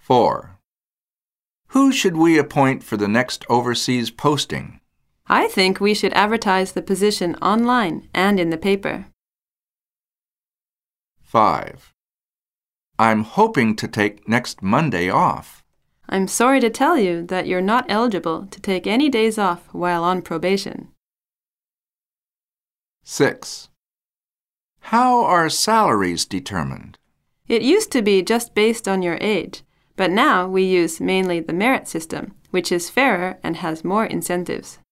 4. Who should we appoint for the next overseas posting? I think we should advertise the position online and in the paper. 5. I'm hoping to take next Monday off. I'm sorry to tell you that you're not eligible to take any days off while on probation. 6. How are salaries determined? It used to be just based on your age, but now we use mainly the merit system, which is fairer and has more incentives.